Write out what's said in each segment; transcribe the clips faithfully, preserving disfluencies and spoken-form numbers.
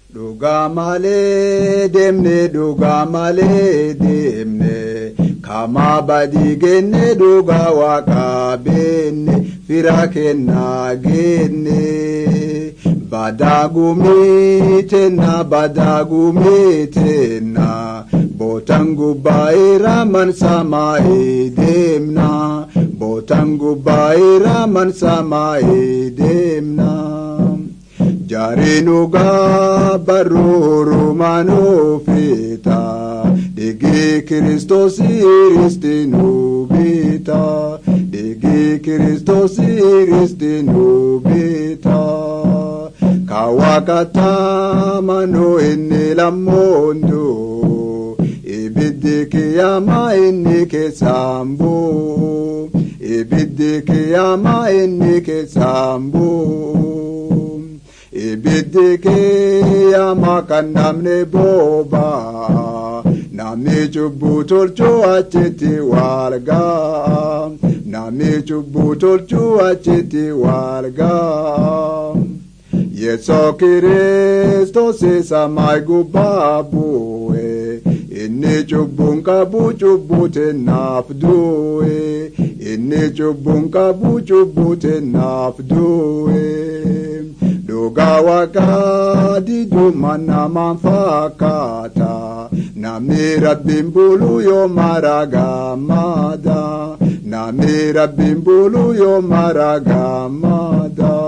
Dhugaa malee deemne dhugaa malee deemne kama badii genne dhugaa waaqa beenne fira kennaa genne badagumii tenna badagumii tenna botangu baira man samaa'i deemna botangu baira man samaa'i deemna Jarinuga baruru manufita Digi Kristos iristinu bita Digi Kristos iristinu bita Kawakata manu inni lamondo Ibiddi kiyama inni kesambu Ibiddi kiyama inni kesambu Ibidike ya makandamne boba Nami chubbu tolchu achiti warga Nami chubbu tolchu achiti warga Yeso Kristo sisa maigu babue Inni chubbun kabu chubbu tenafdue Inni chubbun kabu chubbu tenafdue Dhugaa waaqa didu mana manfakata Namni Rabbiin bulu yoo mara gammada Namni Rabbiin bulu yoo mara gammada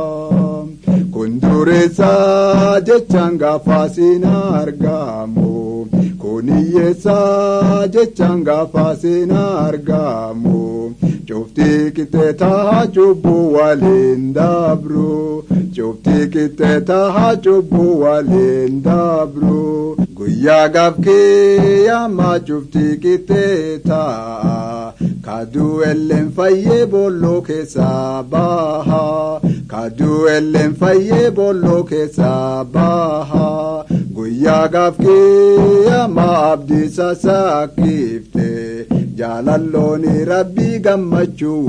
Kundureessa jechaan gaafasiin argamu Kuniyyeessa jechaan gaafasiin argamu Cufti kite taha cubbu waliin dabru Cufti kite taha cubbu waliin dabru Guyyaa gaafkee yaama cufti kite taha Kadu ellen fayyee bolloo keessa baha Kadu ellen fayyee bolloo keessa baha Guyyaa gaafkee yaama abdiisa saakifte Jaalallooni Rabbi gammachuu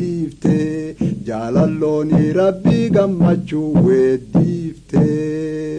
weeddiifte Jaalallooni Rabbi gammachuu weeddiifte